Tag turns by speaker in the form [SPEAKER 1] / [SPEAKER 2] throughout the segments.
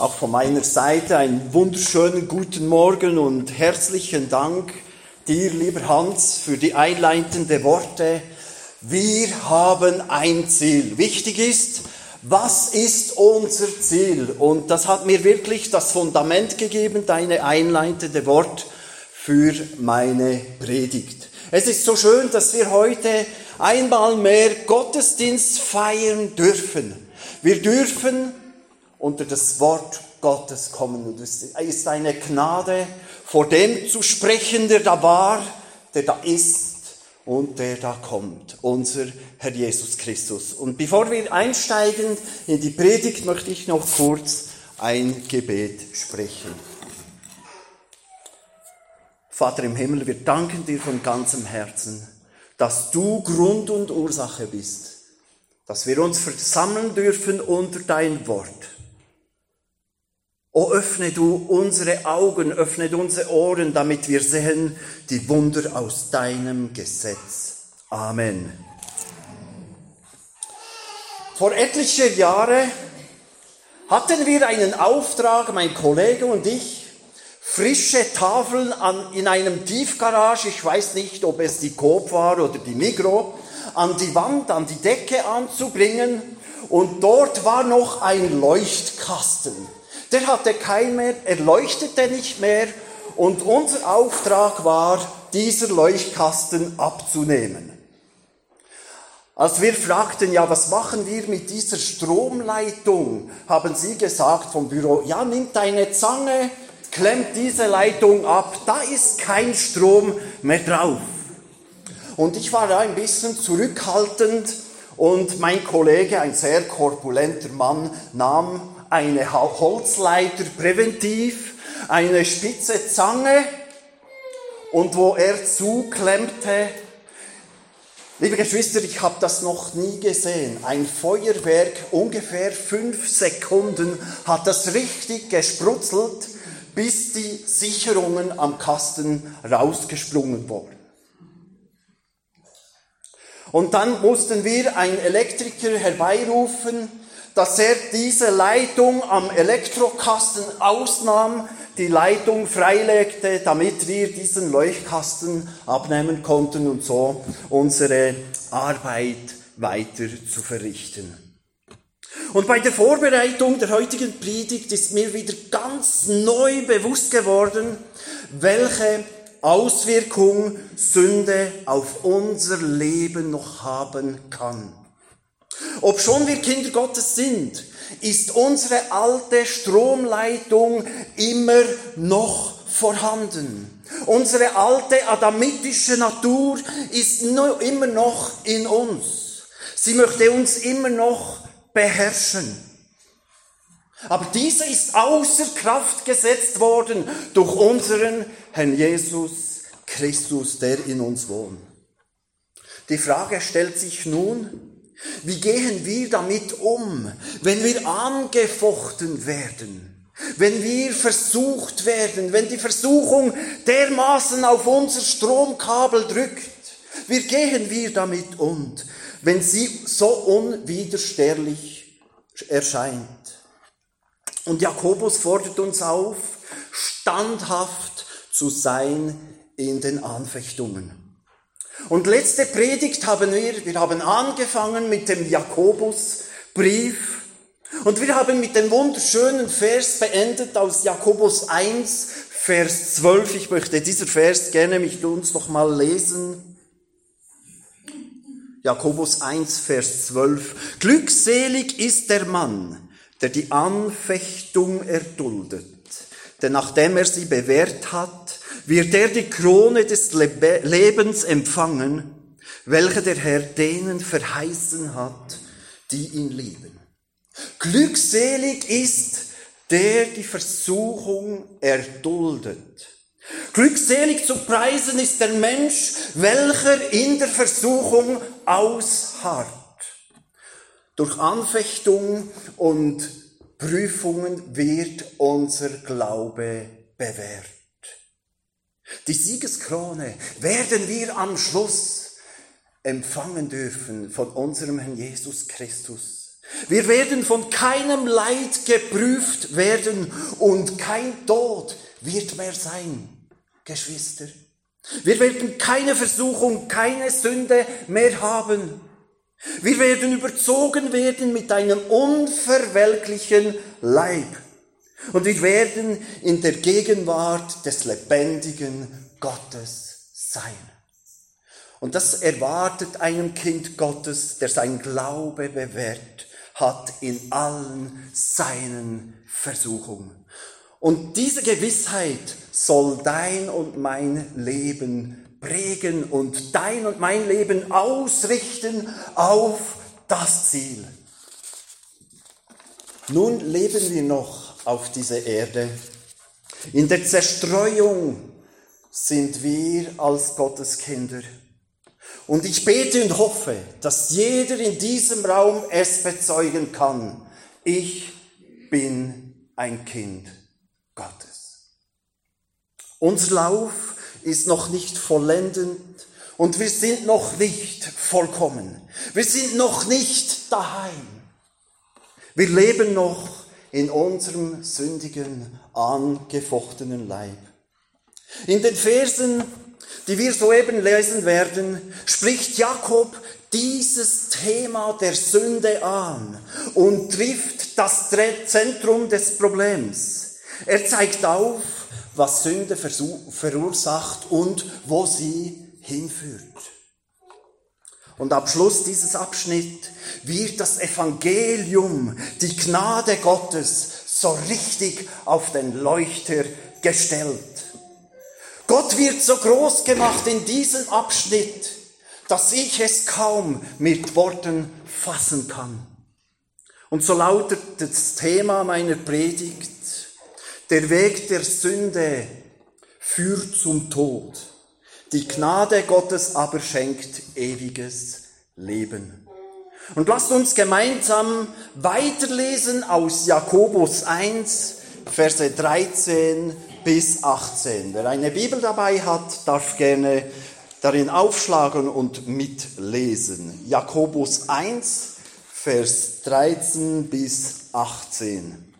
[SPEAKER 1] Auch von meiner Seite einen wunderschönen guten Morgen und herzlichen Dank dir, lieber Hans, für die einleitenden Worte. Wir haben ein Ziel. Wichtig ist, was ist unser Ziel? Und das hat mir wirklich das Fundament gegeben, deine einleitende Wort für meine Predigt. Es ist so schön, dass wir heute einmal mehr Gottesdienst feiern dürfen. Wir dürfen unter das Wort Gottes kommen. Und es ist eine Gnade, vor dem zu sprechen, der da war, der da ist und der da kommt. Unser Herr Jesus Christus. Und bevor wir einsteigen in die Predigt, möchte ich noch kurz ein Gebet sprechen. Vater im Himmel, wir danken dir von ganzem Herzen, dass du Grund und Ursache bist, dass wir uns versammeln dürfen unter dein Wort. O öffne du unsere Augen, öffne unsere Ohren, damit wir sehen die Wunder aus deinem Gesetz. Amen. Vor etlichen Jahren hatten wir einen Auftrag, mein Kollege und ich, frische Tafeln in einem Tiefgarage, ich weiß nicht, ob es die Coop war oder die Migros, an die Wand, an die Decke anzubringen. Und dort war noch ein Leuchtkasten. Der hatte keinen mehr, er leuchtete nicht mehr. Und unser Auftrag war, dieser Leuchtkasten abzunehmen. Als wir fragten, ja, was machen wir mit dieser Stromleitung, haben sie gesagt vom Büro, ja, nimm deine Zange, klemmt diese Leitung ab, da ist kein Strom mehr drauf. Und ich war da ein bisschen zurückhaltend und mein Kollege, ein sehr korpulenter Mann, nahm eine Holzleiter präventiv, eine spitze Zange und wo er zuklemmte, liebe Geschwister, ich habe das noch nie gesehen, ein Feuerwerk, ungefähr 5 Sekunden hat das richtig gesprotzelt, bis die Sicherungen am Kasten rausgesprungen wurden. Und dann mussten wir einen Elektriker herbeirufen, dass er diese Leitung am Elektrokasten ausnahm, die Leitung freilegte, damit wir diesen Leuchtkasten abnehmen konnten und so unsere Arbeit weiter zu verrichten. Und bei der Vorbereitung der heutigen Predigt ist mir wieder ganz neu bewusst geworden, welche Auswirkung Sünde auf unser Leben noch haben kann. Obschon wir Kinder Gottes sind, ist unsere alte Stromleitung immer noch vorhanden. Unsere alte adamitische Natur ist immer noch in uns. Sie möchte uns immer noch beherrschen. Aber diese ist außer Kraft gesetzt worden durch unseren Herrn Jesus Christus, der in uns wohnt. Die Frage stellt sich nun, wie gehen wir damit um, wenn wir angefochten werden, wenn wir versucht werden, wenn die Versuchung dermaßen auf unser Stromkabel drückt? Wie gehen wir damit um, wenn sie so unwiderstehlich erscheint? Und Jakobus fordert uns auf, standhaft zu sein in den Anfechtungen. Und letzte Predigt haben wir haben angefangen mit dem Jakobusbrief und wir haben mit dem wunderschönen Vers beendet aus Jakobus 1, Vers 12. Ich möchte dieser Vers gerne mit uns noch mal lesen. Jakobus 1, Vers 12. Glückselig ist der Mann, der die Anfechtung erduldet, denn nachdem er sie bewährt hat, wird er die Krone des Lebens empfangen, welche der Herr denen verheißen hat, die ihn lieben. Glückselig ist, der die Versuchung erduldet. Glückselig zu preisen ist der Mensch, welcher in der Versuchung ausharrt. Durch Anfechtung und Prüfungen wird unser Glaube bewährt. Die Siegeskrone werden wir am Schluss empfangen dürfen von unserem Herrn Jesus Christus. Wir werden von keinem Leid geprüft werden und kein Tod wird mehr sein, Geschwister. Wir werden keine Versuchung, keine Sünde mehr haben. Wir werden überzogen werden mit einem unverwelklichen Leib. Und wir werden in der Gegenwart des lebendigen Gottes sein. Und das erwartet einem Kind Gottes, der sein Glaube bewährt hat in allen seinen Versuchungen. Und diese Gewissheit soll dein und mein Leben prägen und dein und mein Leben ausrichten auf das Ziel. Nun leben wir noch auf dieser Erde. In der Zerstreuung sind wir als Gotteskinder. Und ich bete und hoffe, dass jeder in diesem Raum es bezeugen kann. Ich bin ein Kind Gottes. Unser Lauf ist noch nicht vollendend und wir sind noch nicht vollkommen. Wir sind noch nicht daheim. Wir leben noch in unserem sündigen, angefochtenen Leib. In den Versen, die wir soeben lesen werden, spricht Jakob dieses Thema der Sünde an und trifft das Zentrum des Problems. Er zeigt auf, was Sünde verursacht und wo sie hinführt. Und am Schluss dieses Abschnitts wird das Evangelium, die Gnade Gottes, so richtig auf den Leuchter gestellt. Gott wird so groß gemacht in diesem Abschnitt, dass ich es kaum mit Worten fassen kann. Und so lautet das Thema meiner Predigt: Der Weg der Sünde führt zum Tod. Die Gnade Gottes aber schenkt ewiges Leben. Und lasst uns gemeinsam weiterlesen aus Jakobus 1, Verse 13 bis 18. Wer eine Bibel dabei hat, darf gerne darin aufschlagen und mitlesen. Jakobus 1, Vers 13 bis 18.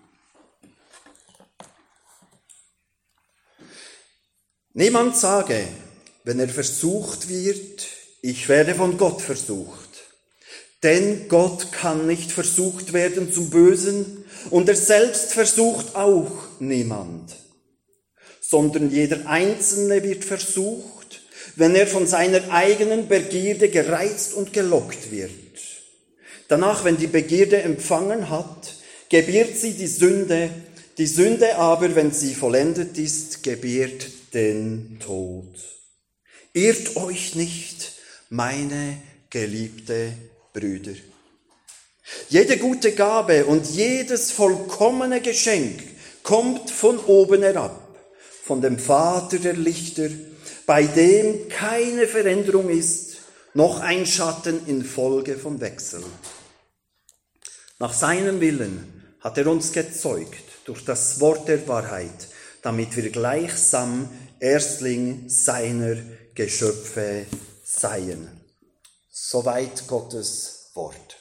[SPEAKER 1] Niemand sage, wenn er versucht wird, ich werde von Gott versucht. Denn Gott kann nicht versucht werden zum Bösen und er selbst versucht auch niemand. Sondern jeder Einzelne wird versucht, wenn er von seiner eigenen Begierde gereizt und gelockt wird. Danach, wenn die Begierde empfangen hat, gebiert sie die Sünde aber, wenn sie vollendet ist, gebiert den Tod. Irrt euch nicht, meine geliebte Brüder. Jede gute Gabe und jedes vollkommene Geschenk kommt von oben herab, von dem Vater der Lichter, bei dem keine Veränderung ist, noch ein Schatten infolge von Wechsel. Nach seinem Willen hat er uns gezeugt durch das Wort der Wahrheit, damit wir gleichsam Erstling seiner Geschöpfe seien. Soweit Gottes Wort.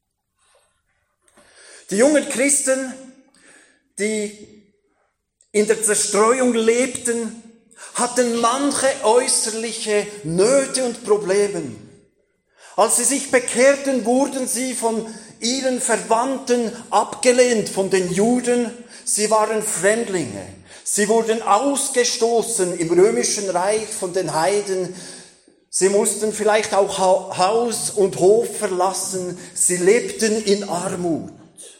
[SPEAKER 1] Die jungen Christen, die in der Zerstreuung lebten, hatten manche äußerliche Nöte und Probleme. Als sie sich bekehrten, wurden sie von ihren Verwandten abgelehnt, von den Juden. Sie waren Fremdlinge. Sie wurden ausgestoßen im römischen Reich von den Heiden. Sie mussten vielleicht auch Haus und Hof verlassen. Sie lebten in Armut.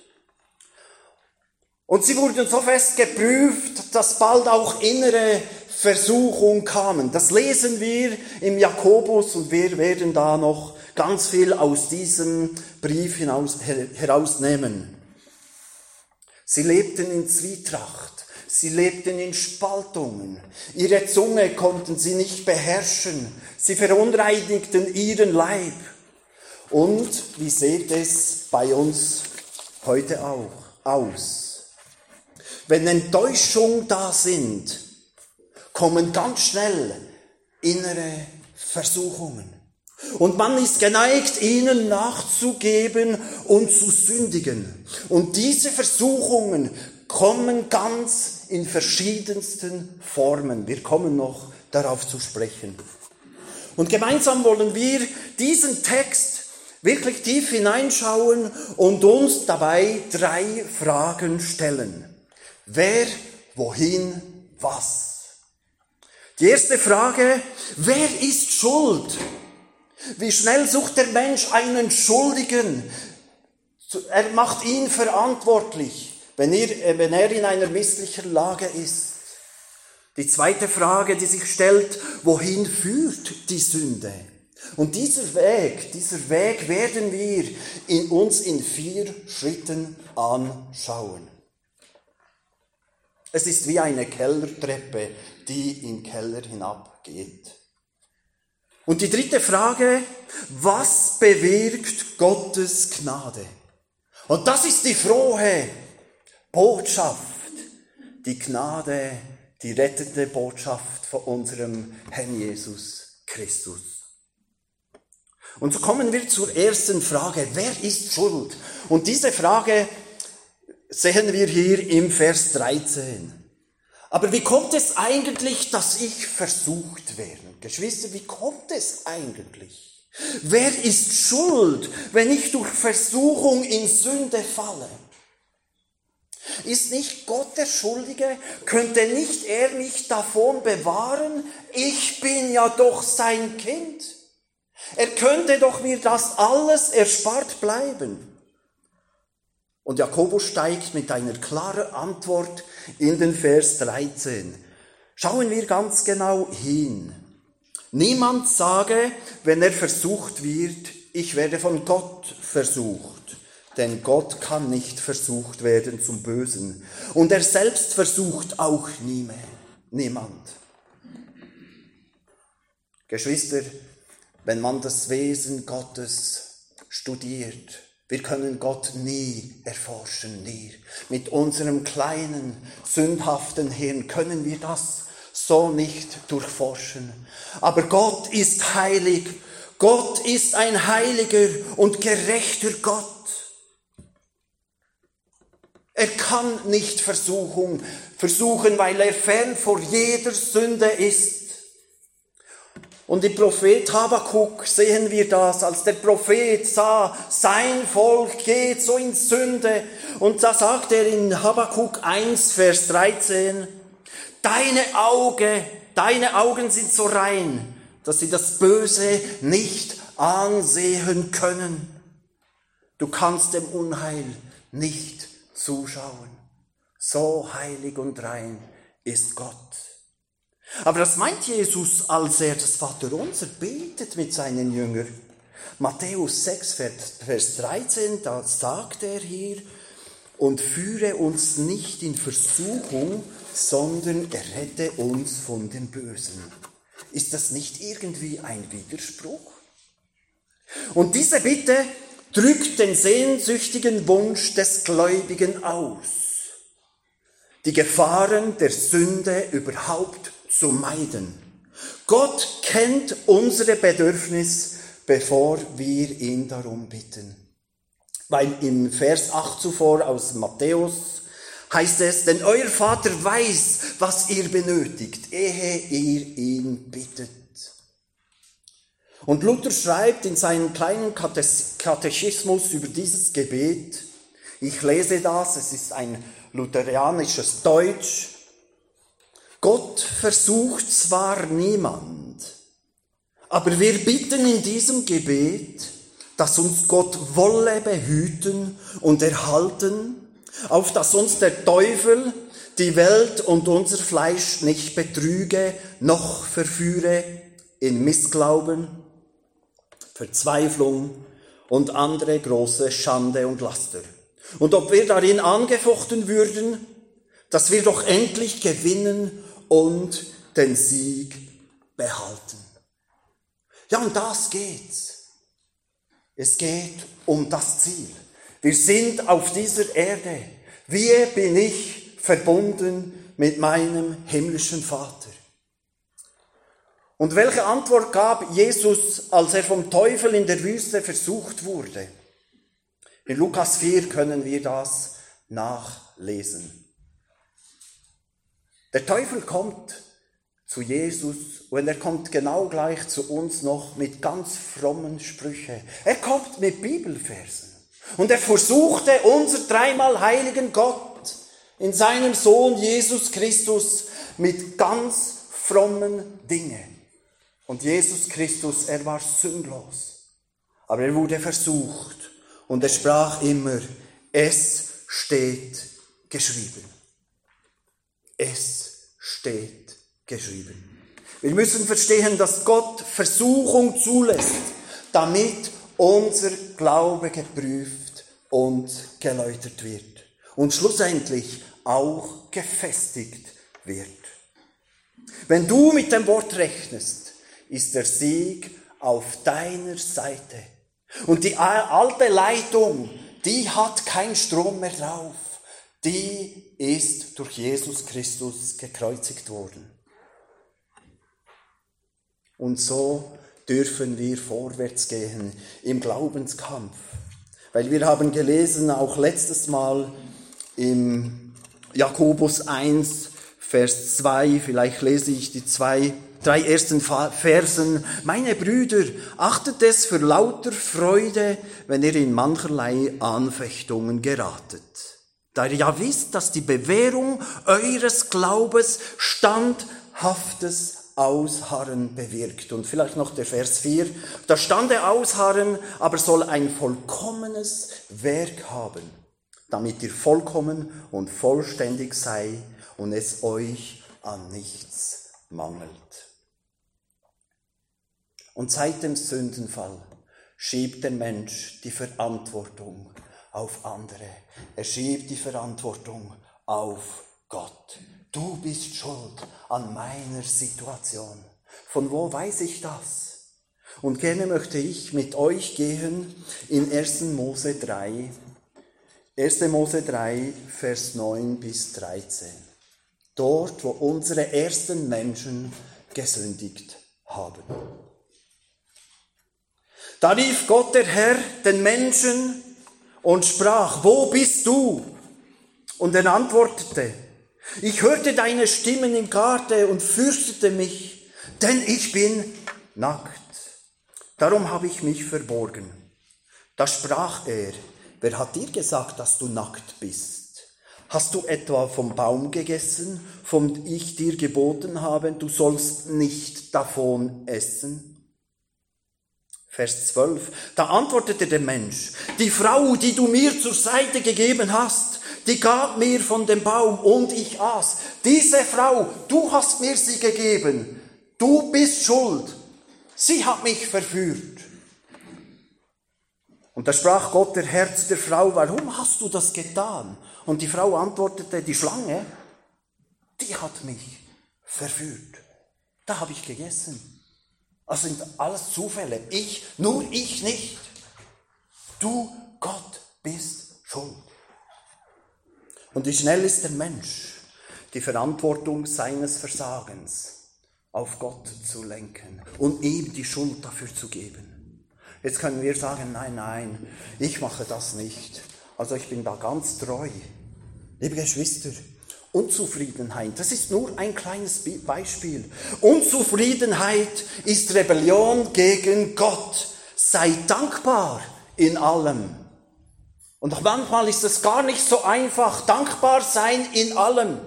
[SPEAKER 1] Und sie wurden so fest geprüft, dass bald auch innere Versuchungen kamen. Das lesen wir im Jakobus und wir werden da noch ganz viel aus diesem Brief herausnehmen. Sie lebten in Zwietracht. Sie lebten in Spaltungen. Ihre Zunge konnten sie nicht beherrschen. Sie verunreinigten ihren Leib. Und wie sieht es bei uns heute auch aus? Wenn Enttäuschungen da sind, kommen ganz schnell innere Versuchungen. Und man ist geneigt, ihnen nachzugeben und zu sündigen. Und diese Versuchungen kommen ganz in verschiedensten Formen. Wir kommen noch darauf zu sprechen. Und gemeinsam wollen wir diesen Text wirklich tief hineinschauen und uns dabei 3 Fragen stellen. Wer, wohin, was? Die erste Frage, wer ist schuld? Wie schnell sucht der Mensch einen Schuldigen? Er macht ihn verantwortlich, wenn er in einer misslichen Lage ist. Die zweite Frage, die sich stellt, wohin führt die Sünde? Und dieser Weg werden wir uns in 4 Schritten anschauen. Es ist wie eine Kellertreppe, die in den Keller hinabgeht. Und die dritte Frage, was bewirkt Gottes Gnade? Und das ist die frohe Botschaft, die Gnade, die rettende Botschaft von unserem Herrn Jesus Christus. Und so kommen wir zur ersten Frage, wer ist schuld? Und diese Frage sehen wir hier im Vers 13. Aber wie kommt es eigentlich, dass ich versucht werde? Geschwister, wie kommt es eigentlich? Wer ist schuld, wenn ich durch Versuchung in Sünde falle? Ist nicht Gott der Schuldige? Könnte nicht er mich davon bewahren? Ich bin ja doch sein Kind. Er könnte doch mir das alles erspart bleiben. Und Jakobus steigt mit einer klaren Antwort in den Vers 13. Schauen wir ganz genau hin. Niemand sage, wenn er versucht wird, ich werde von Gott versucht. Denn Gott kann nicht versucht werden zum Bösen. Und er selbst versucht auch niemand. Geschwister, wenn man das Wesen Gottes studiert, wir können Gott nie erforschen, nie. Mit unserem kleinen, sündhaften Hirn können wir das so nicht durchforschen. Aber Gott ist heilig. Gott ist ein heiliger und gerechter Gott. Er kann nicht versuchen, weil er fern vor jeder Sünde ist. Und im Prophet Habakuk sehen wir das, als der Prophet sah, sein Volk geht so in Sünde. Und da sagt er in Habakuk 1, Vers 13, deine Augen sind so rein, dass sie das Böse nicht ansehen können. Du kannst dem Unheil nicht zuschauen. So heilig und rein ist Gott. Aber das meint Jesus, als er das Vaterunser betet mit seinen Jüngern. Matthäus 6, Vers 13, da sagt er hier, und führe uns nicht in Versuchung, sondern errette uns von dem Bösen. Ist das nicht irgendwie ein Widerspruch? Und diese Bitte drückt den sehnsüchtigen Wunsch des Gläubigen aus, die Gefahren der Sünde überhaupt zu meiden. Gott kennt unsere Bedürfnisse, bevor wir ihn darum bitten. Weil im Vers 8 zuvor aus Matthäus heißt es, denn euer Vater weiß, was ihr benötigt, ehe ihr ihn bittet. Und Luther schreibt in seinem kleinen Katechismus über dieses Gebet, ich lese das, es ist ein lutheranisches Deutsch, Gott versucht zwar niemand, aber wir bitten in diesem Gebet, dass uns Gott wolle behüten und erhalten, auf dass uns der Teufel, die Welt und unser Fleisch nicht betrüge, noch verführe in Missglauben, Verzweiflung und andere große Schande und Laster. Und ob wir darin angefochten würden, dass wir doch endlich gewinnen und den Sieg behalten. Ja, um das geht's. Es geht um das Ziel. Wir sind auf dieser Erde. Wie bin ich verbunden mit meinem himmlischen Vater? Und welche Antwort gab Jesus, als er vom Teufel in der Wüste versucht wurde? In Lukas 4 können wir das nachlesen. Der Teufel kommt zu Jesus und er kommt genau gleich zu uns noch mit ganz frommen Sprüchen. Er kommt mit Bibelversen und er versuchte unser dreimal heiligen Gott in seinem Sohn Jesus Christus mit ganz frommen Dingen. Und Jesus Christus, er war sündlos, aber er wurde versucht und er sprach immer, es steht geschrieben. Es steht geschrieben. Wir müssen verstehen, dass Gott Versuchung zulässt, damit unser Glaube geprüft und geläutert wird und schlussendlich auch gefestigt wird. Wenn du mit dem Wort rechnest, ist der Sieg auf deiner Seite. Und die alte Leitung, die hat keinen Strom mehr drauf. Die ist durch Jesus Christus gekreuzigt worden. Und so dürfen wir vorwärts gehen im Glaubenskampf. Weil wir haben gelesen, auch letztes Mal im Jakobus 1, Vers 2, vielleicht lese ich die 3 ersten Versen. Meine Brüder, achtet es für lauter Freude, wenn ihr in mancherlei Anfechtungen geratet. Da ihr ja wisst, dass die Bewährung eures Glaubens standhaftes Ausharren bewirkt. Und vielleicht noch der Vers 4. Das stande Ausharren aber soll ein vollkommenes Werk haben, damit ihr vollkommen und vollständig sei und es euch an nichts mangelt. Und seit dem Sündenfall schiebt der Mensch die Verantwortung auf andere. Er schiebt die Verantwortung auf Gott. Du bist schuld an meiner Situation. Von wo weiß ich das? Und gerne möchte ich mit euch gehen in 1. Mose 3. 1. Mose 3, Vers 9 bis 13. Dort, wo unsere ersten Menschen gesündigt haben. Da rief Gott der Herr den Menschen und sprach, wo bist du? Und er antwortete, ich hörte deine Stimmen im Garten und fürchtete mich, denn ich bin nackt. Darum habe ich mich verborgen. Da sprach er, wer hat dir gesagt, dass du nackt bist? Hast du etwa vom Baum gegessen, von dem ich dir geboten habe, du sollst nicht davon essen? Vers 12. Da antwortete der Mensch, die Frau, die du mir zur Seite gegeben hast, die gab mir von dem Baum und ich aß. Diese Frau, du hast mir sie gegeben. Du bist schuld. Sie hat mich verführt. Und da sprach Gott der Herr zu der Frau, warum hast du das getan? Und die Frau antwortete, die Schlange, die hat mich verführt. Da habe ich gegessen. Das sind alles Zufälle. Nur ich nicht. Du, Gott, bist schuld. Und wie schnell ist der Mensch, die Verantwortung seines Versagens auf Gott zu lenken und ihm die Schuld dafür zu geben. Jetzt können wir sagen, nein, ich mache das nicht. Also ich bin da ganz treu. Liebe Geschwister, Unzufriedenheit, das ist nur ein kleines Beispiel. Unzufriedenheit ist Rebellion gegen Gott. Sei dankbar in allem. Und manchmal ist es gar nicht so einfach, dankbar sein in allem.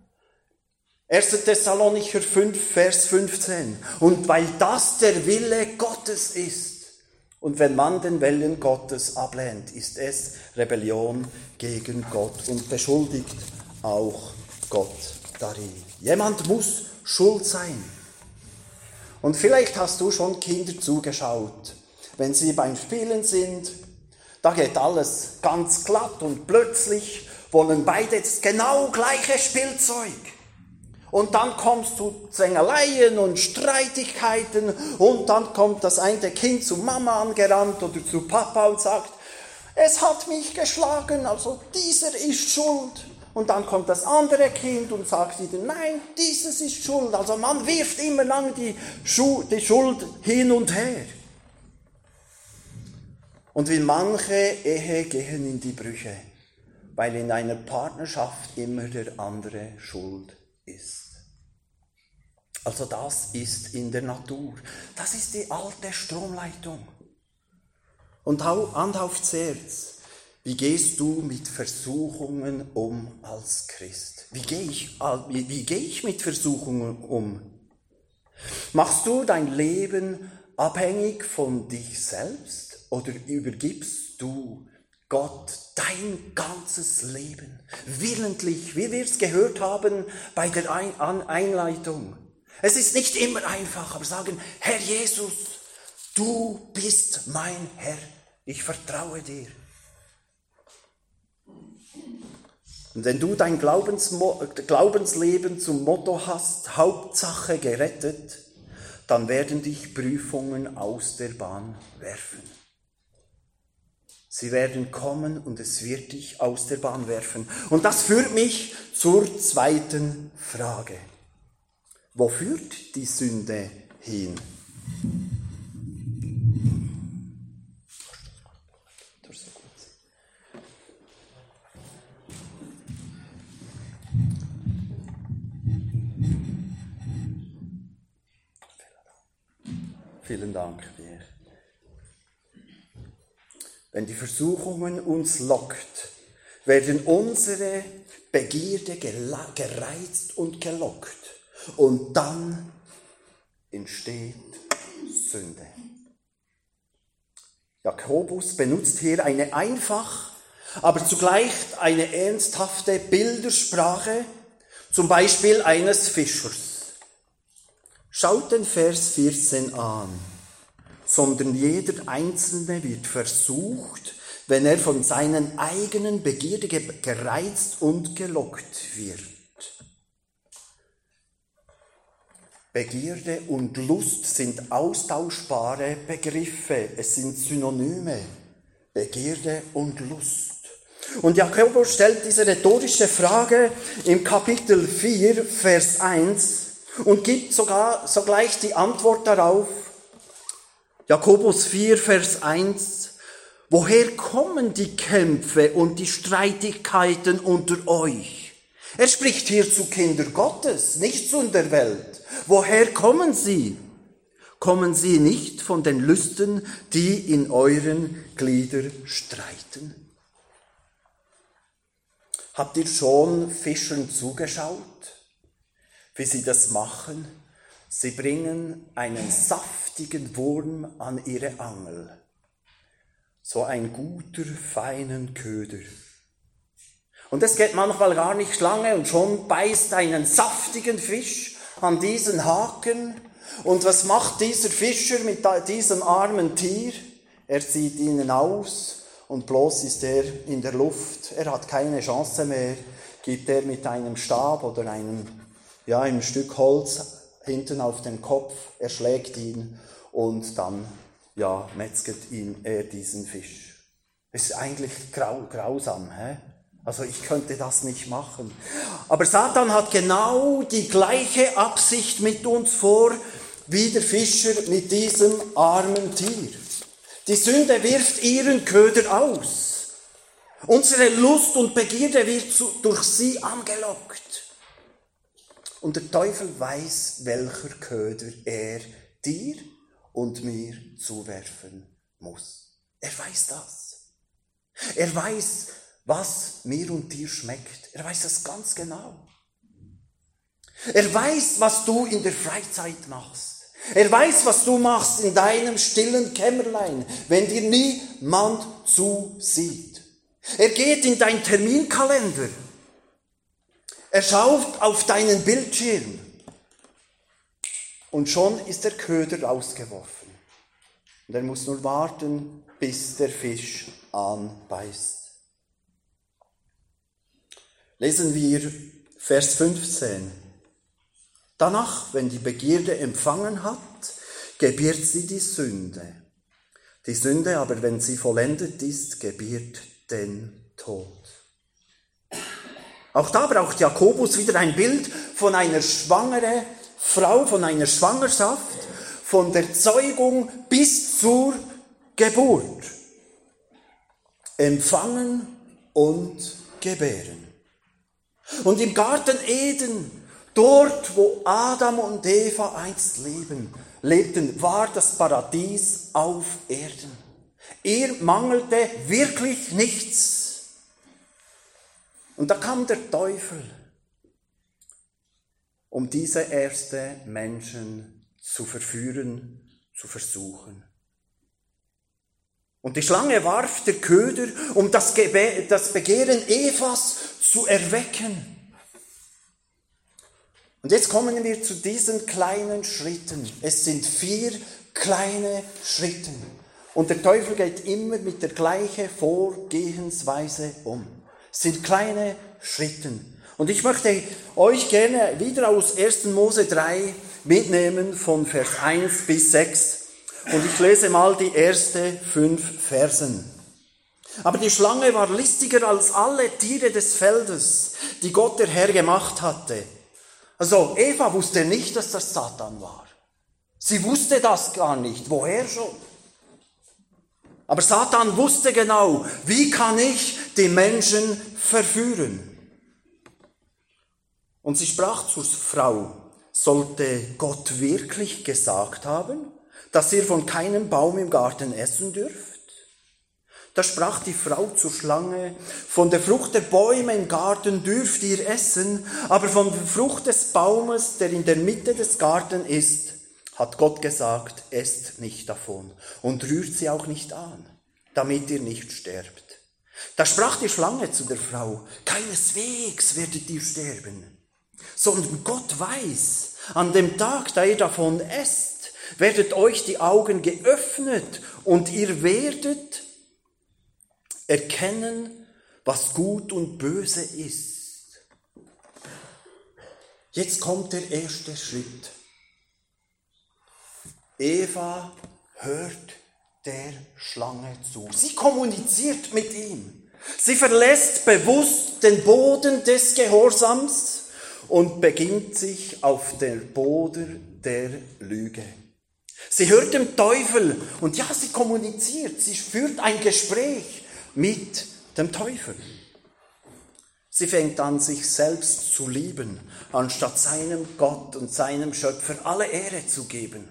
[SPEAKER 1] 1. Thessalonicher 5, Vers 15. Und weil das der Wille Gottes ist, und wenn man den Willen Gottes ablehnt, ist es Rebellion gegen Gott und beschuldigt auch Gott darin. Jemand muss schuld sein. Und vielleicht hast du schon Kinder zugeschaut, wenn sie beim Spielen sind, da geht alles ganz glatt und plötzlich wollen beide das genau gleiche Spielzeug. Und dann kommst du Zwängeleien und Streitigkeiten und dann kommt das eine Kind zu Mama angerannt oder zu Papa und sagt, es hat mich geschlagen, also dieser ist schuld. Und dann kommt das andere Kind und sagt wieder, nein, dieses ist schuld. Also man wirft immer lang die Schuld hin und her. Und wie manche Ehe gehen in die Brüche, weil in einer Partnerschaft immer der andere schuld ist. Also das ist in der Natur. Das ist die alte Stromleitung. Und Hand aufs Herz. Wie gehst du mit Versuchungen um als Christ? Wie gehe ich mit Versuchungen um? Machst du dein Leben abhängig von dich selbst oder übergibst du Gott dein ganzes Leben? Willentlich, wie wir es gehört haben bei der Einleitung. Es ist nicht immer einfach, aber sagen, Herr Jesus, du bist mein Herr, ich vertraue dir. Und wenn du dein Glaubensleben zum Motto hast, Hauptsache gerettet, dann werden dich Prüfungen aus der Bahn werfen. Sie werden kommen und es wird dich aus der Bahn werfen. Und das führt mich zur zweiten Frage. Wo führt die Sünde hin? Vielen Dank, Pierre. Wenn die Versuchungen uns lockt, werden unsere Begierde gereizt und gelockt. Und dann entsteht Sünde. Jakobus benutzt hier eine einfach, aber zugleich eine ernsthafte Bildersprache, zum Beispiel eines Fischers. Schaut den Vers 14 an. Sondern jeder Einzelne wird versucht, wenn er von seinen eigenen Begierde gereizt und gelockt wird. Begierde und Lust sind austauschbare Begriffe, es sind Synonyme. Begierde und Lust. Und Jakobus stellt diese rhetorische Frage im Kapitel 4, Vers 1 und gibt sogar sogleich die Antwort darauf. Jakobus 4, Vers 1. Woher kommen die Kämpfe und die Streitigkeiten unter euch? Er spricht hier zu Kindern Gottes, nicht zu der Welt. Woher kommen sie? Kommen sie nicht von den Lüsten, die in euren Gliedern streiten? Habt ihr schon Fischern zugeschaut, wie sie das machen? Sie bringen einen saftigen Wurm an ihre Angel. So ein guter, feinen Köder. Und es geht manchmal gar nicht lange und schon beißt einen saftigen Fisch an diesen Haken. Und was macht dieser Fischer mit diesem armen Tier? Er zieht ihn aus und bloß ist er in der Luft. Er hat keine Chance mehr. Gibt er mit einem Stab oder einem Stück Holz hinten auf den Kopf, er schlägt ihn und dann metzget er diesen Fisch. Das ist eigentlich grausam. Also ich könnte das nicht machen. Aber Satan hat genau die gleiche Absicht mit uns vor, wie der Fischer mit diesem armen Tier. Die Sünde wirft ihren Köder aus. Unsere Lust und Begierde wird durch sie angelockt. Und der Teufel weiß, welcher Köder er dir und mir zuwerfen muss. Er weiß das. Er weiß, was mir und dir schmeckt. Er weiß das ganz genau. Er weiß, was du in der Freizeit machst. Er weiß, was du machst in deinem stillen Kämmerlein, wenn dir niemand zusieht. Er geht in deinen Terminkalender. Er schaut auf deinen Bildschirm und schon ist der Köder rausgeworfen. Und er muss nur warten, bis der Fisch anbeißt. Lesen wir Vers 15. Danach, wenn die Begierde empfangen hat, gebiert sie die Sünde. Die Sünde aber, wenn sie vollendet ist, gebiert den Tod. Auch da braucht Jakobus wieder ein Bild von einer schwangeren Frau, von einer Schwangerschaft, von der Zeugung bis zur Geburt. Empfangen und gebären. Und im Garten Eden, dort wo Adam und Eva einst lebten, war das Paradies auf Erden. Ihr mangelte wirklich nichts. Und da kam der Teufel, um diese ersten Menschen zu verführen, zu versuchen. Und die Schlange warf der Köder, um das Begehren Evas zu erwecken. Und jetzt kommen wir zu diesen kleinen Schritten. Es sind 4 kleine Schritte. Und der Teufel geht immer mit der gleichen Vorgehensweise um. Es sind kleine Schritte. Und ich möchte euch gerne wieder aus 1. Mose 3 mitnehmen, von Vers 1 bis 6. Und ich lese mal die ersten 5 Versen. Aber die Schlange war listiger als alle Tiere des Feldes, die Gott der Herr gemacht hatte. Also Eva wusste nicht, dass das Satan war. Sie wusste das gar nicht. Woher schon? Aber Satan wusste genau, wie kann ich die Menschen verführen? Und sie sprach zur Frau, sollte Gott wirklich gesagt haben, dass ihr von keinem Baum im Garten essen dürft? Da sprach die Frau zur Schlange, von der Frucht der Bäume im Garten dürft ihr essen, aber von der Frucht des Baumes, der in der Mitte des Gartens ist, hat Gott gesagt, esst nicht davon und rührt sie auch nicht an, damit ihr nicht sterbt. Da sprach die Schlange zu der Frau, keineswegs werdet ihr sterben, sondern Gott weiß, an dem Tag, da ihr davon esst, werdet euch die Augen geöffnet und ihr werdet erkennen, was gut und böse ist. Jetzt kommt der erste Schritt. Eva hört der Schlange zu. Sie kommuniziert mit ihm. Sie verlässt bewusst den Boden des Gehorsams und beginnt sich auf den Boden der Lüge. Sie hört dem Teufel und ja, sie kommuniziert, sie führt ein Gespräch mit dem Teufel. Sie fängt an, sich selbst zu lieben, anstatt seinem Gott und seinem Schöpfer alle Ehre zu geben.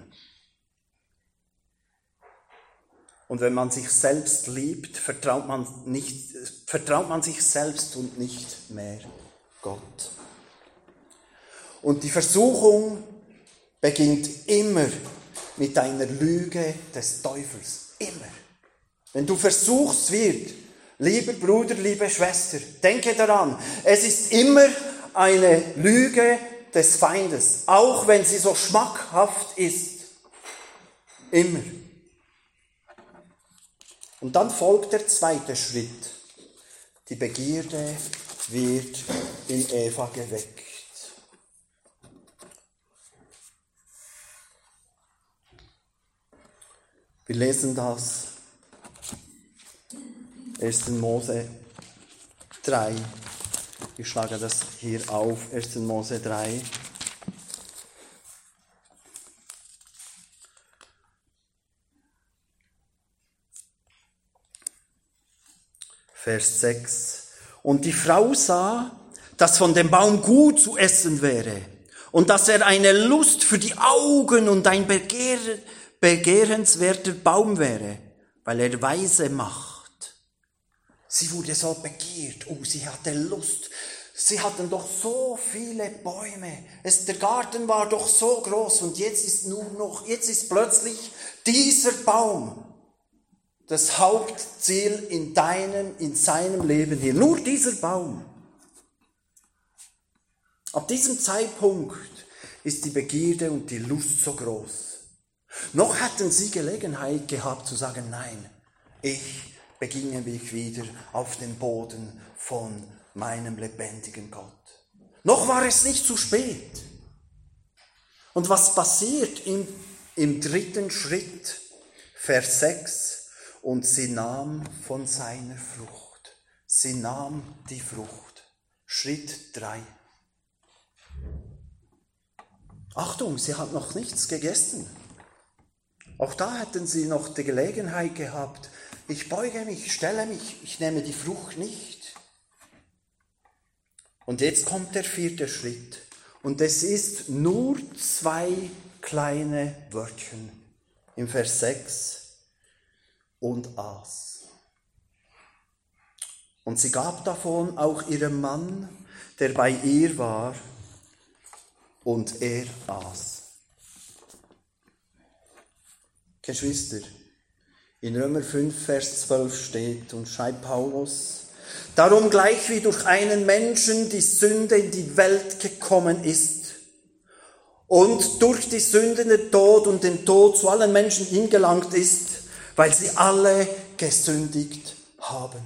[SPEAKER 1] Und wenn man sich selbst liebt, vertraut man sich selbst und nicht mehr Gott. Und die Versuchung beginnt immer mit einer Lüge des Teufels. Immer. Wenn du versuchst wird, lieber Bruder, liebe Schwester, denke daran, es ist immer eine Lüge des Feindes, auch wenn sie so schmackhaft ist. Immer. Und dann folgt der zweite Schritt. Die Begierde wird in Eva geweckt. Wir lesen das 1. Mose 3. Ich schlage das hier auf, 1. Mose 3. Vers 6. Und die Frau sah, dass von dem Baum gut zu essen wäre und dass er eine Lust für die Augen und ein begehrenswerter Baum wäre, weil er weise macht. Sie wurde so begehrt, sie hatte Lust. Sie hatten doch so viele Bäume. Der Garten war doch so groß und jetzt ist plötzlich dieser Baum das Hauptziel in seinem Leben hier. Nur dieser Baum. Ab diesem Zeitpunkt ist die Begierde und die Lust so groß. Noch hatten sie Gelegenheit gehabt zu sagen, nein, ich beginne mich wieder auf den Boden von meinem lebendigen Gott. Noch war es nicht zu spät. Und was passiert im dritten Schritt, Vers 6? Und sie nahm von seiner Frucht. Sie nahm die Frucht. Schritt 3. Achtung, sie hat noch nichts gegessen. Auch da hätten sie noch die Gelegenheit gehabt. Ich beuge mich, stelle mich, ich nehme die Frucht nicht. Und jetzt kommt der 4. Schritt. Und es ist nur 2 kleine Wörtchen im Vers 6. Und aß. Und sie gab davon auch ihrem Mann, der bei ihr war, und er aß. Geschwister, in Römer 5, Vers 12 steht und schreibt Paulus, darum gleich wie durch einen Menschen die Sünde in die Welt gekommen ist und durch die Sünde der Tod und den Tod zu allen Menschen hingelangt ist, weil sie alle gesündigt haben.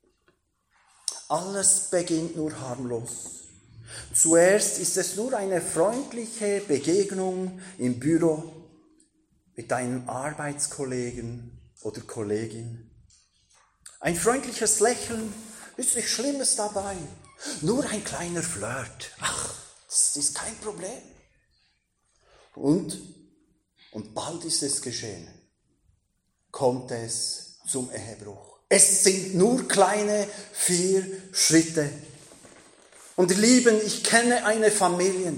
[SPEAKER 1] Alles beginnt nur harmlos. Zuerst ist es nur eine freundliche Begegnung im Büro mit einem Arbeitskollegen oder Kollegin. Ein freundliches Lächeln, ist nichts Schlimmes dabei. Nur ein kleiner Flirt. Ach, das ist kein Problem. Und bald ist es geschehen. Kommt es zum Ehebruch. Es sind nur kleine 4 Schritte. Und ihr Lieben, ich kenne eine Familie.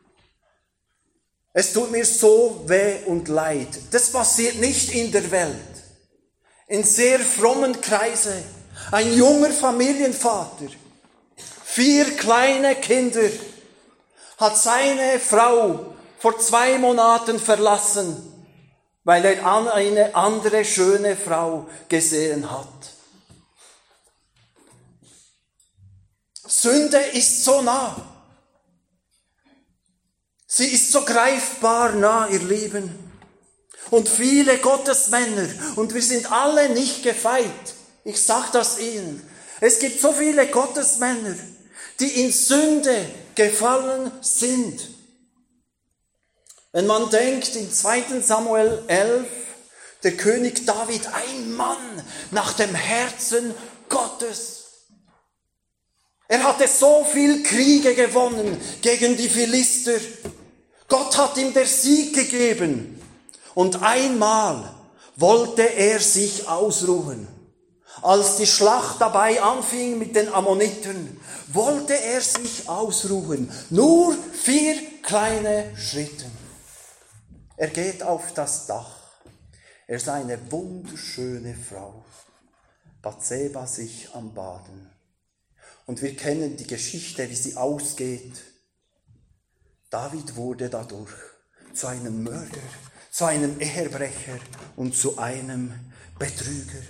[SPEAKER 1] Es tut mir so weh und leid. Das passiert nicht in der Welt. In sehr frommen Kreisen. Ein junger Familienvater, 4 kleine Kinder, hat seine Frau vor 2 Monaten verlassen, weil er eine andere schöne Frau gesehen hat. Sünde ist so nah. Sie ist so greifbar nah, ihr Lieben. Und viele Gottesmänner, und wir sind alle nicht gefeit, ich sage das Ihnen, es gibt so viele Gottesmänner, die in Sünde gefallen sind. Wenn man denkt, in 2. Samuel 11, der König David, ein Mann nach dem Herzen Gottes. Er hatte so viel Kriege gewonnen gegen die Philister. Gott hat ihm den Sieg gegeben. Und einmal wollte er sich ausruhen. Als die Schlacht dabei anfing mit den Ammonitern, wollte er sich ausruhen. Nur 4 kleine Schritte. Er geht auf das Dach. Er sah eine wunderschöne Frau. Bathseba sich am Baden. Und wir kennen die Geschichte, wie sie ausgeht. David wurde dadurch zu einem Mörder, zu einem Ehebrecher und zu einem Betrüger.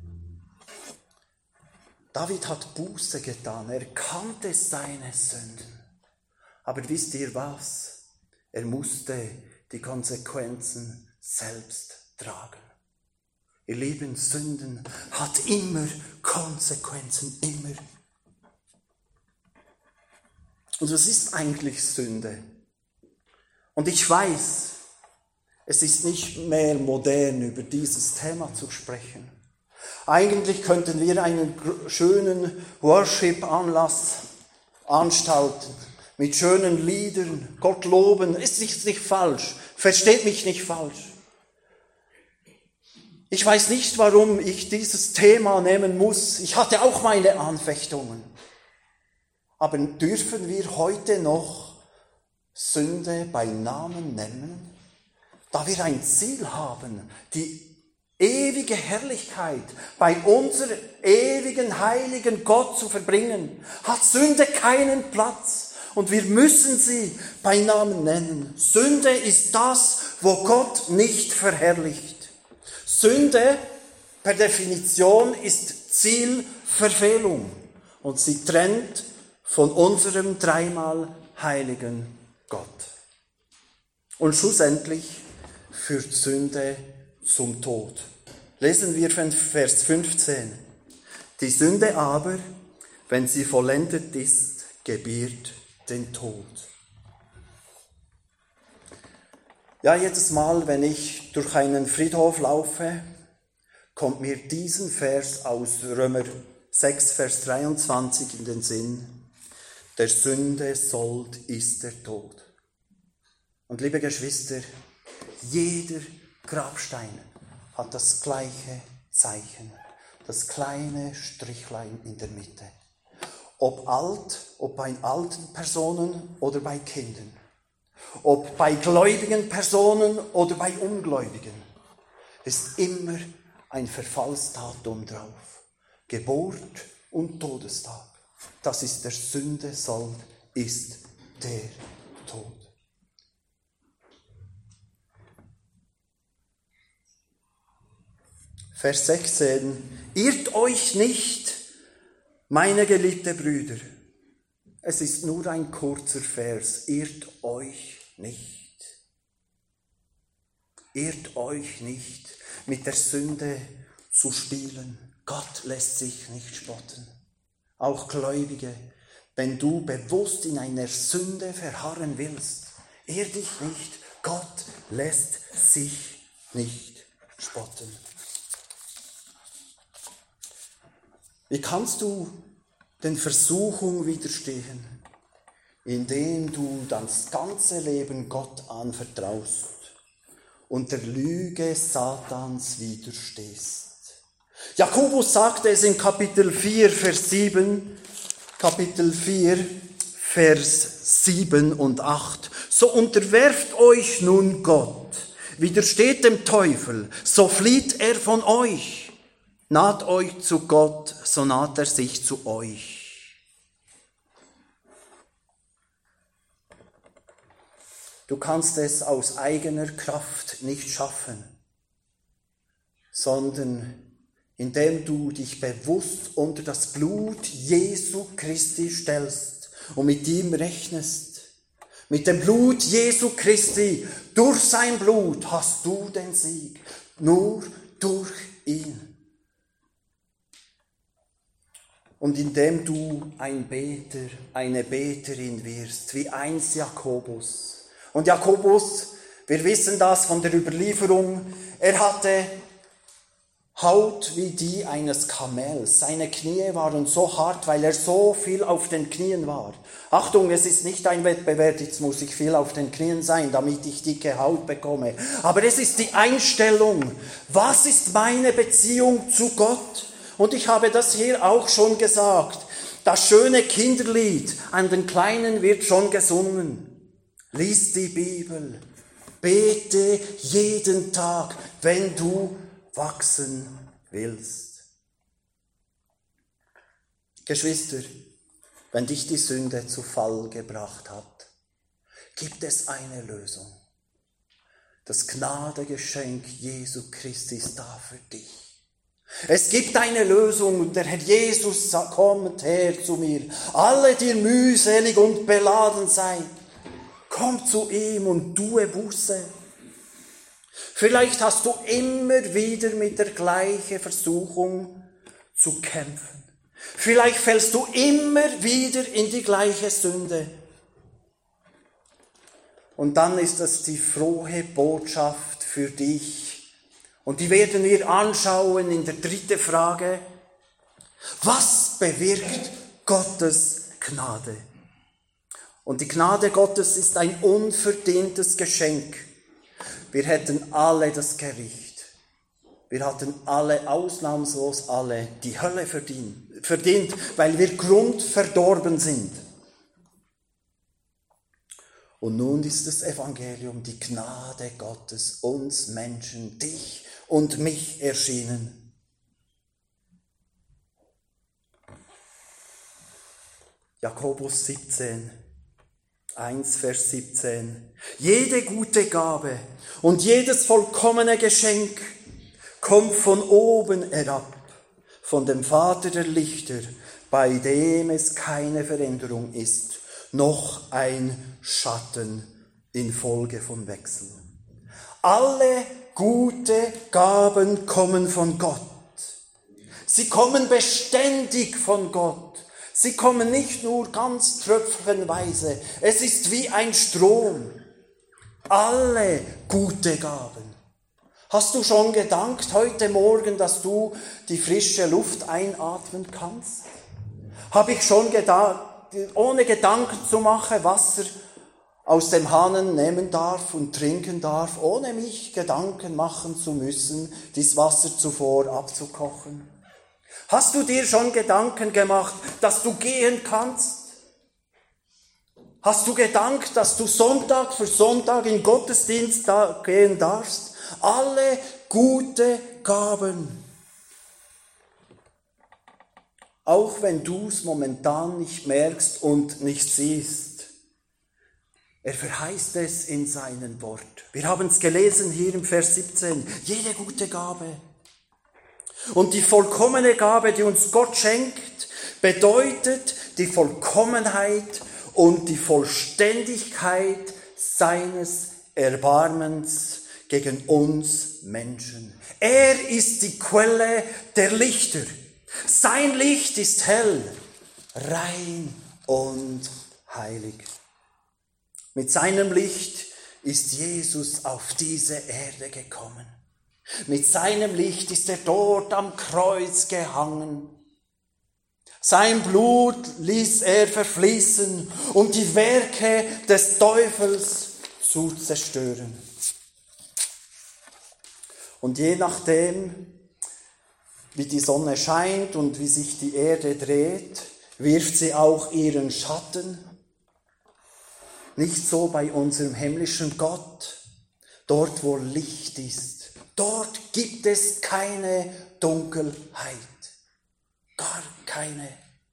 [SPEAKER 1] David hat Buße getan, er kannte seine Sünden. Aber wisst ihr was? Er musste die Konsequenzen selbst tragen. Ihr Lieben, Sünden hat immer Konsequenzen, immer. Und was ist eigentlich Sünde? Und ich weiß, es ist nicht mehr modern, über dieses Thema zu sprechen. Eigentlich könnten wir einen schönen Worship-Anlass anstalten, mit schönen Liedern, Gott loben. Ist nicht falsch, versteht mich nicht falsch. Ich weiß nicht, warum ich dieses Thema nehmen muss. Ich hatte auch meine Anfechtungen. Aber dürfen wir heute noch Sünde bei Namen nennen, da wir ein Ziel haben, die ewige Herrlichkeit bei unserem ewigen, heiligen Gott zu verbringen, hat Sünde keinen Platz und wir müssen sie bei Namen nennen. Sünde ist das, wo Gott nicht verherrlicht. Sünde per Definition ist Zielverfehlung und sie trennt von unserem dreimal heiligen Gott. Und schlussendlich führt Sünde zum Tod. Lesen wir von Vers 15. Die Sünde aber, wenn sie vollendet ist, gebiert den Tod. Ja, jedes Mal, wenn ich durch einen Friedhof laufe, kommt mir diesen Vers aus Römer 6, Vers 23 in den Sinn. Der Sünde Sold ist der Tod. Und liebe Geschwister, jeder Grabstein hat das gleiche Zeichen, das kleine Strichlein in der Mitte. Ob bei alten Personen oder bei Kindern, ob bei gläubigen Personen oder bei Ungläubigen, ist immer ein Verfallsdatum drauf. Geburt und Todestag. Das ist der Sünde Sold, ist der Tod. Vers 16. Irrt euch nicht, meine geliebten Brüder. Es ist nur ein kurzer Vers. Irrt euch nicht. Irrt euch nicht, mit der Sünde zu spielen. Gott lässt sich nicht spotten. Auch Gläubige, wenn du bewusst in einer Sünde verharren willst, irr dich nicht. Gott lässt sich nicht spotten. Wie kannst du den Versuchungen widerstehen, indem du das ganze Leben Gott anvertraust und der Lüge Satans widerstehst? Jakobus sagte es in Kapitel 4, Vers 7, Kapitel 4, Vers 7 und 8. So unterwerft euch nun Gott, widersteht dem Teufel, so flieht er von euch. Naht euch zu Gott, so naht er sich zu euch. Du kannst es aus eigener Kraft nicht schaffen, sondern indem du dich bewusst unter das Blut Jesu Christi stellst und mit ihm rechnest. Mit dem Blut Jesu Christi, durch sein Blut hast du den Sieg, nur durch ihn. Und indem du ein Beter, eine Beterin wirst, wie einst Jakobus. Und Jakobus, wir wissen das von der Überlieferung, er hatte Haut wie die eines Kamels. Seine Knie waren so hart, weil er so viel auf den Knien war. Achtung, es ist nicht ein Wettbewerb, jetzt muss ich viel auf den Knien sein, damit ich dicke Haut bekomme. Aber es ist die Einstellung. Was ist meine Beziehung zu Gott? Und ich habe das hier auch schon gesagt. Das schöne Kinderlied an den Kleinen wird schon gesungen. Lies die Bibel. Bete jeden Tag, wenn du wachsen willst. Geschwister, wenn dich die Sünde zu Fall gebracht hat, gibt es eine Lösung. Das Gnadegeschenk Jesu Christi ist da für dich. Es gibt eine Lösung und der Herr Jesus sagt, kommt her zu mir, alle, die mühselig und beladen seid, kommt zu ihm und tue Buße. Vielleicht hast du immer wieder mit der gleichen Versuchung zu kämpfen. Vielleicht fällst du immer wieder in die gleiche Sünde. Und dann ist das die frohe Botschaft für dich. Und die werden wir anschauen in der dritten Frage. Was bewirkt Gottes Gnade? Und die Gnade Gottes ist ein unverdientes Geschenk. Wir hätten alle das Gericht. Wir hatten alle, ausnahmslos alle, die Hölle verdient, weil wir grundverdorben sind. Und nun ist das Evangelium, die Gnade Gottes, uns Menschen, dich und mich erschienen. Jakobus 17, 1 Vers 17. Jede gute Gabe und jedes vollkommene Geschenk kommt von oben herab, von dem Vater der Lichter, bei dem es keine Veränderung ist, noch ein Schatten infolge von Wechsel. Alle gute Gaben kommen von Gott. Sie kommen beständig von Gott. Sie kommen nicht nur ganz tröpfchenweise. Es ist wie ein Strom. Alle gute Gaben. Hast du schon gedankt heute Morgen, dass du die frische Luft einatmen kannst? Habe ich schon gedacht, ohne Gedanken zu machen, Wasser aus dem Hahn nehmen darf und trinken darf, ohne mich Gedanken machen zu müssen, dieses Wasser zuvor abzukochen? Hast du dir schon Gedanken gemacht, dass du gehen kannst? Hast du gedacht, dass du Sonntag für Sonntag in Gottesdienst gehen darfst? Alle gute Gaben. Auch wenn du es momentan nicht merkst und nicht siehst. Er verheißt es in seinem Wort. Wir haben es gelesen hier im Vers 17. Jede gute Gabe. Und die vollkommene Gabe, die uns Gott schenkt, bedeutet die Vollkommenheit und die Vollständigkeit seines Erbarmens gegen uns Menschen. Er ist die Quelle der Lichter. Sein Licht ist hell, rein und heilig. Mit seinem Licht ist Jesus auf diese Erde gekommen. Mit seinem Licht ist er dort am Kreuz gehangen. Sein Blut ließ er verfließen, um die Werke des Teufels zu zerstören. Und je nachdem, wie die Sonne scheint und wie sich die Erde dreht, wirft sie auch ihren Schatten. Nicht so bei unserem himmlischen Gott. Dort, wo Licht ist, dort gibt es keine Dunkelheit. Gar keine.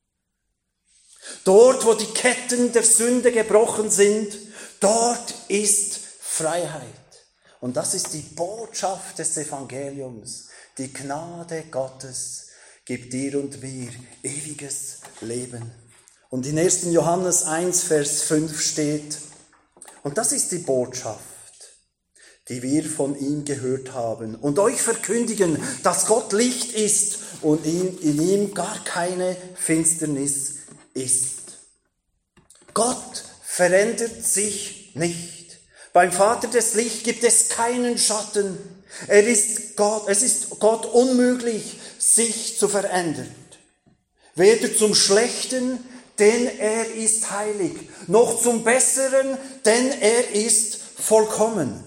[SPEAKER 1] Dort, wo die Ketten der Sünde gebrochen sind, dort ist Freiheit. Und das ist die Botschaft des Evangeliums. Die Gnade Gottes gibt dir und mir ewiges Leben. Und in 1. Johannes 1, Vers 5 steht, und das ist die Botschaft, die wir von ihm gehört haben und euch verkündigen, dass Gott Licht ist und in ihm gar keine Finsternis ist. Gott verändert sich nicht. Beim Vater des Lichts gibt es keinen Schatten. Es ist Gott unmöglich, sich zu verändern. Weder zum Schlechten, denn er ist heilig, noch zum Besseren, denn er ist vollkommen.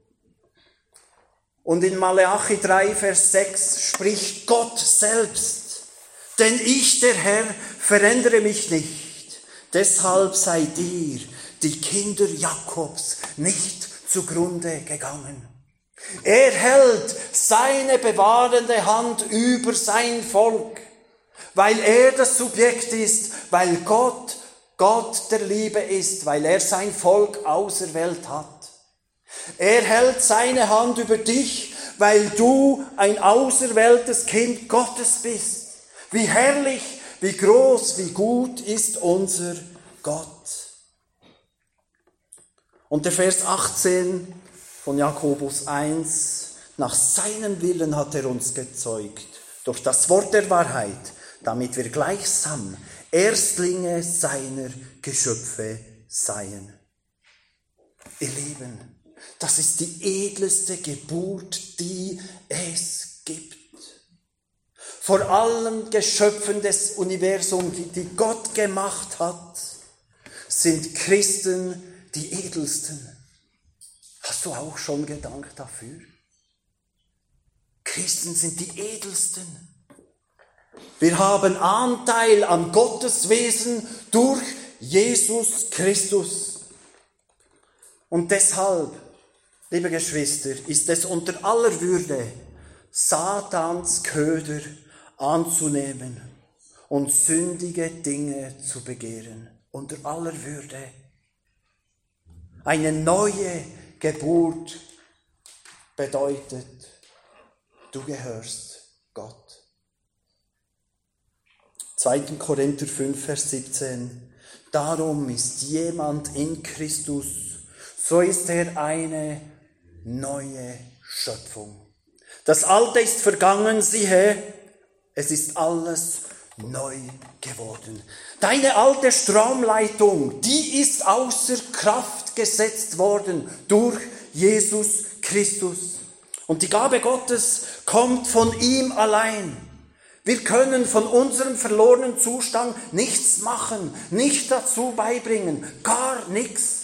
[SPEAKER 1] Und in Maleachi 3, Vers 6 spricht Gott selbst, denn ich, der Herr, verändere mich nicht. Deshalb seid ihr, die Kinder Jakobs, nicht zugrunde gegangen. Er hält seine bewahrende Hand über sein Volk, weil er das Subjekt ist, weil Gott der Liebe ist, weil er sein Volk auserwählt hat. Er hält seine Hand über dich, weil du ein auserwähltes Kind Gottes bist. Wie herrlich, wie groß, wie gut ist unser Gott. Und der Vers 18 von Jakobus 1, nach seinem Willen hat er uns gezeugt, durch das Wort der Wahrheit, damit wir gleichsam Erstlinge seiner Geschöpfe seien. Ihr Lieben, das ist die edelste Geburt, die es gibt. Vor allen Geschöpfen des Universums, die Gott gemacht hat, sind Christen die edelsten. Hast du auch schon gedankt dafür? Christen sind die edelsten. Wir haben Anteil an Gottes Wesen durch Jesus Christus. Und deshalb, liebe Geschwister, ist es unter aller Würde, Satans Köder anzunehmen und sündige Dinge zu begehren. Unter aller Würde. Eine neue Geburt bedeutet, du gehörst Gott. 2. Korinther 5, Vers 17. Darum ist jemand in Christus, so ist er eine neue Schöpfung. Das Alte ist vergangen, siehe, es ist alles neu geworden. Deine alte Stromleitung, die ist außer Kraft gesetzt worden durch Jesus Christus. Und die Gabe Gottes kommt von ihm allein. Wir können von unserem verlorenen Zustand nichts machen, nicht dazu beibringen, gar nichts.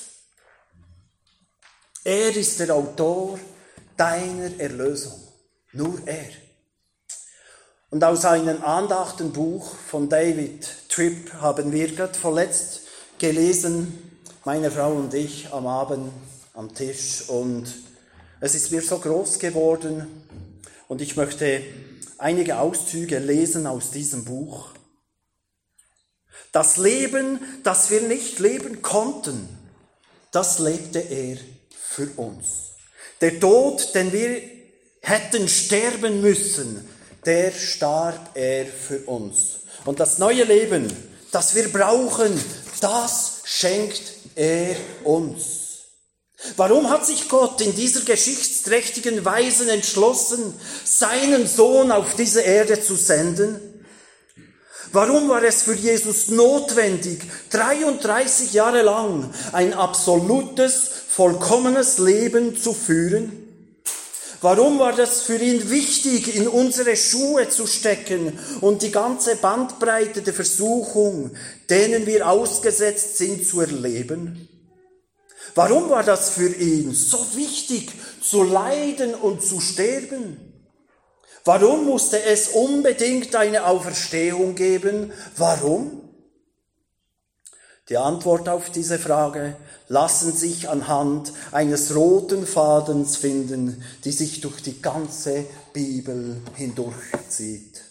[SPEAKER 1] Er ist der Autor deiner Erlösung, nur er. Und aus einem Andachtenbuch von David Tripp haben wir gerade vorletzt gelesen, meine Frau und ich am Abend am Tisch, und es ist mir so groß geworden und ich möchte einige Auszüge lesen aus diesem Buch. Das Leben, das wir nicht leben konnten, das lebte er für uns. Der Tod, den wir hätten sterben müssen, der starb er für uns. Und das neue Leben, das wir brauchen, das schenkt er uns. Warum hat sich Gott in dieser geschichtsträchtigen Weise entschlossen, seinen Sohn auf diese Erde zu senden? Warum war es für Jesus notwendig, 33 Jahre lang ein absolutes, vollkommenes Leben zu führen? Warum war das für ihn wichtig, in unsere Schuhe zu stecken und die ganze Bandbreite der Versuchung, denen wir ausgesetzt sind, zu erleben? Warum war das für ihn so wichtig, zu leiden und zu sterben? Warum musste es unbedingt eine Auferstehung geben? Warum? Die Antwort auf diese Frage lassen sich anhand eines roten Fadens finden, die sich durch die ganze Bibel hindurchzieht.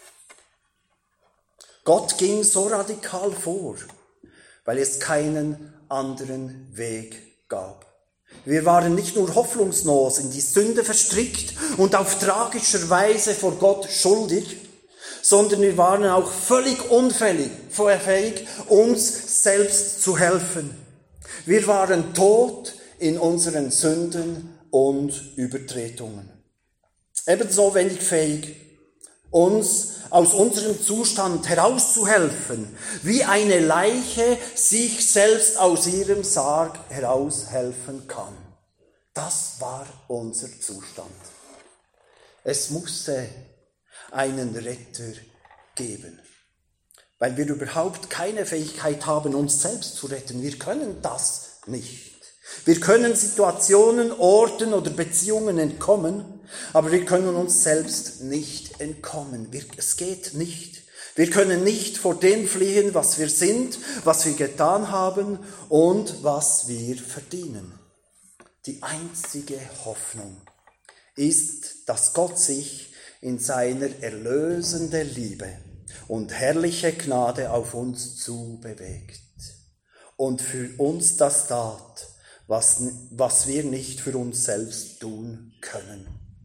[SPEAKER 1] Gott ging so radikal vor, weil es keinen anderen Weg gab. Wir waren nicht nur hoffnungslos in die Sünde verstrickt und auf tragischer Weise vor Gott schuldig, sondern wir waren auch völlig unfähig, uns selbst zu helfen. Wir waren tot in unseren Sünden und Übertretungen. Ebenso wenig fähig, uns aus unserem Zustand herauszuhelfen, wie eine Leiche sich selbst aus ihrem Sarg heraushelfen kann. Das war unser Zustand. Es musste einen Retter geben, weil wir überhaupt keine Fähigkeit haben, uns selbst zu retten. Wir können das nicht. Wir können Situationen, Orten oder Beziehungen entkommen, aber wir können uns selbst nicht entkommen. Es geht nicht. Wir können nicht vor dem fliehen, was wir sind, was wir getan haben und was wir verdienen. Die einzige Hoffnung ist, dass Gott sich in seiner erlösenden Liebe und herrliche Gnade auf uns zu bewegt und für uns das tat, was wir nicht für uns selbst tun können.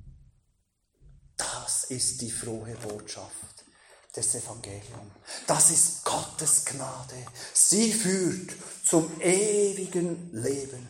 [SPEAKER 1] Das ist die frohe Botschaft des Evangeliums. Das ist Gottes Gnade. Sie führt zum ewigen Leben.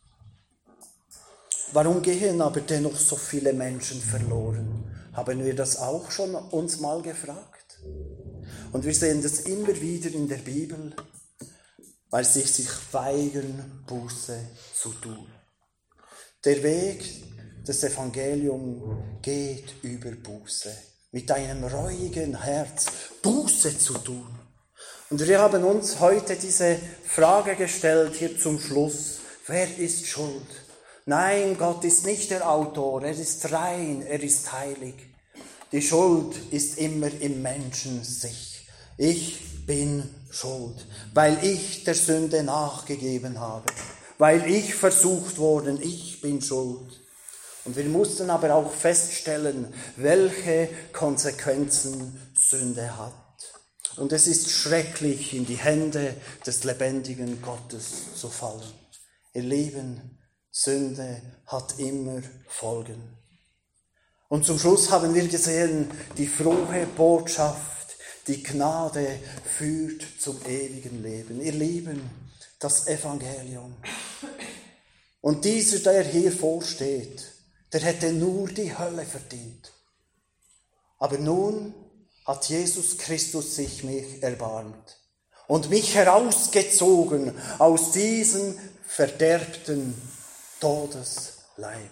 [SPEAKER 1] Warum gehen aber dennoch so viele Menschen verloren? Haben wir das auch schon uns mal gefragt? Und wir sehen das immer wieder in der Bibel, weil sie sich weigern, Buße zu tun. Der Weg des Evangeliums geht über Buße, mit einem reuigen Herz Buße zu tun. Und wir haben uns heute diese Frage gestellt, hier zum Schluss: Wer ist schuld? Nein, Gott ist nicht der Autor, er ist rein, er ist heilig. Die Schuld ist immer im Menschen sich. Ich bin schuld, weil ich der Sünde nachgegeben habe, weil ich versucht worden, ich bin schuld. Und wir mussten aber auch feststellen, welche Konsequenzen Sünde hat. Und es ist schrecklich, in die Hände des lebendigen Gottes zu fallen. Ihr Lieben, Sünde hat immer Folgen. Und zum Schluss haben wir gesehen, die frohe Botschaft, die Gnade führt zum ewigen Leben. Ihr Lieben, das Evangelium. Und dieser, der hier vorsteht, der hätte nur die Hölle verdient. Aber nun hat Jesus Christus sich mich erbarmt und mich herausgezogen aus diesem verderbten Todesleib.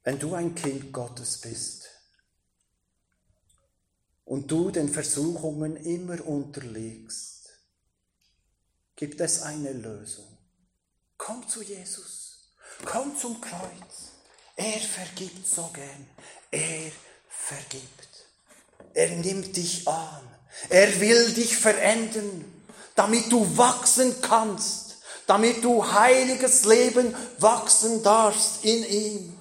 [SPEAKER 1] wenn du ein Kind Gottes bist und du den Versuchungen immer unterliegst, gibt es eine Lösung. Komm zu Jesus, komm zum Kreuz. Er vergibt so gern, er vergibt. Er nimmt dich an, er will dich verändern, damit du wachsen kannst, damit du heiliges Leben wachsen darfst in ihm.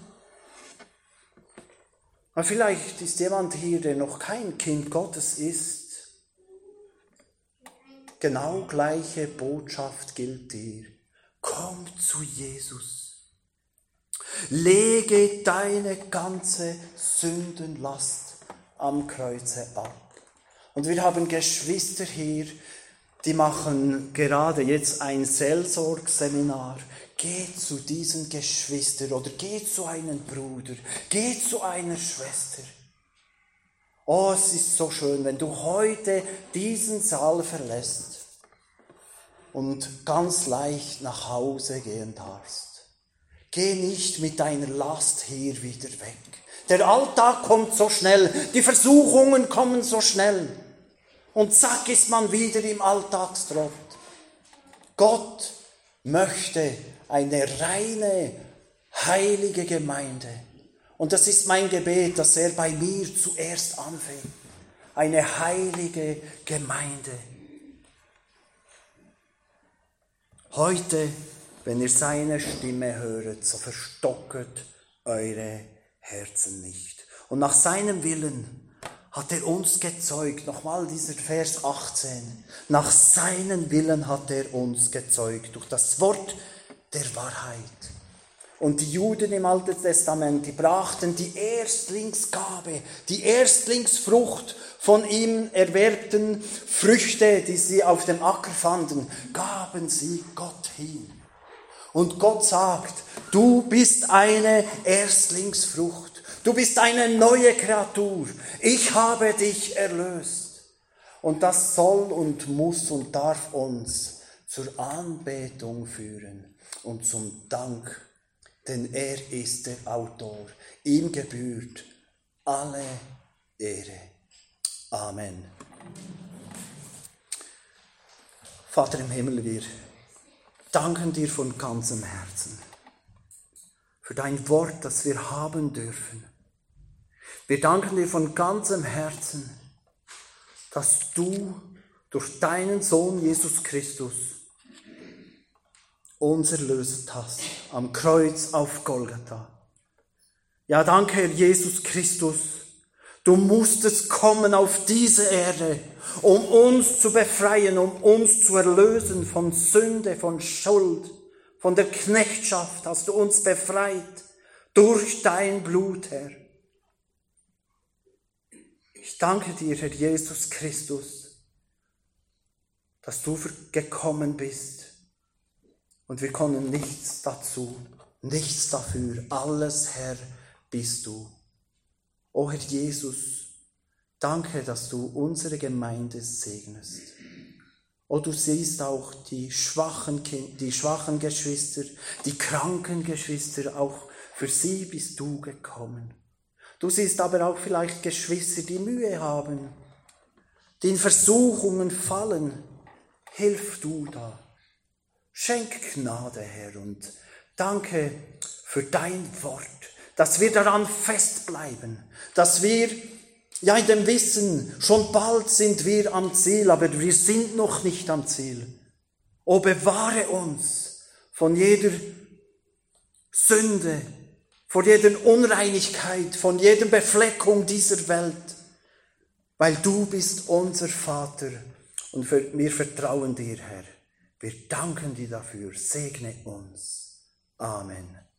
[SPEAKER 1] Aber vielleicht ist jemand hier, der noch kein Kind Gottes ist. Genau gleiche Botschaft gilt dir. Komm zu Jesus. Lege deine ganze Sündenlast am Kreuze ab. Und wir haben Geschwister hier, die machen gerade jetzt ein Seelsorgseminar. Geh zu diesen Geschwistern oder geh zu einem Bruder, geh zu einer Schwester. Oh, es ist so schön, wenn du heute diesen Saal verlässt und ganz leicht nach Hause gehen darfst. Geh nicht mit deiner Last hier wieder weg. Der Alltag kommt so schnell, die Versuchungen kommen so schnell. Und zack ist man wieder im Alltagstrott. Gott möchte eine reine, heilige Gemeinde. Und das ist mein Gebet, dass er bei mir zuerst anfängt. Eine heilige Gemeinde. Heute, wenn ihr seine Stimme höret, so verstocket eure Herzen nicht. Und nach seinem Willen hat er uns gezeugt. Nochmal dieser Vers 18. Nach seinem Willen hat er uns gezeugt durch das Wort der Wahrheit. Und die Juden im Alten Testament, die brachten die Erstlingsgabe, die Erstlingsfrucht von ihm erwerbten Früchte, die sie auf dem Acker fanden, gaben sie Gott hin. Und Gott sagt, du bist eine Erstlingsfrucht. Du bist eine neue Kreatur. Ich habe dich erlöst. Und das soll und muss und darf uns zur Anbetung führen und zum Dank. Denn er ist der Autor. Ihm gebührt alle Ehre. Amen. Vater im Himmel, wir danken dir von ganzem Herzen für dein Wort, das wir haben dürfen. Wir danken dir von ganzem Herzen, dass du durch deinen Sohn Jesus Christus uns erlöst hast, am Kreuz auf Golgatha. Ja, danke, Herr Jesus Christus, du musstest kommen auf diese Erde, um uns zu befreien, um uns zu erlösen von Sünde, von Schuld, von der Knechtschaft hast du uns befreit durch dein Blut, Herr. Ich danke dir, Herr Jesus Christus, dass du gekommen bist und wir können nichts dazu, nichts dafür, alles, Herr, bist du. O Herr Jesus, danke, dass du unsere Gemeinde segnest. O du siehst auch die schwachen Geschwister, die kranken Geschwister, auch für sie bist du gekommen. Du siehst aber auch vielleicht Geschwister, die Mühe haben, die in Versuchungen fallen. Hilf du da. Schenk Gnade, Herr, und danke für dein Wort, dass wir daran festbleiben, dass wir, ja, in dem Wissen, schon bald sind wir am Ziel, aber wir sind noch nicht am Ziel. O bewahre uns von jeder Sünde, von jeder Unreinigkeit, von jeder Befleckung dieser Welt, weil du bist unser Vater und wir vertrauen dir, Herr. Wir danken dir dafür. Segne uns. Amen.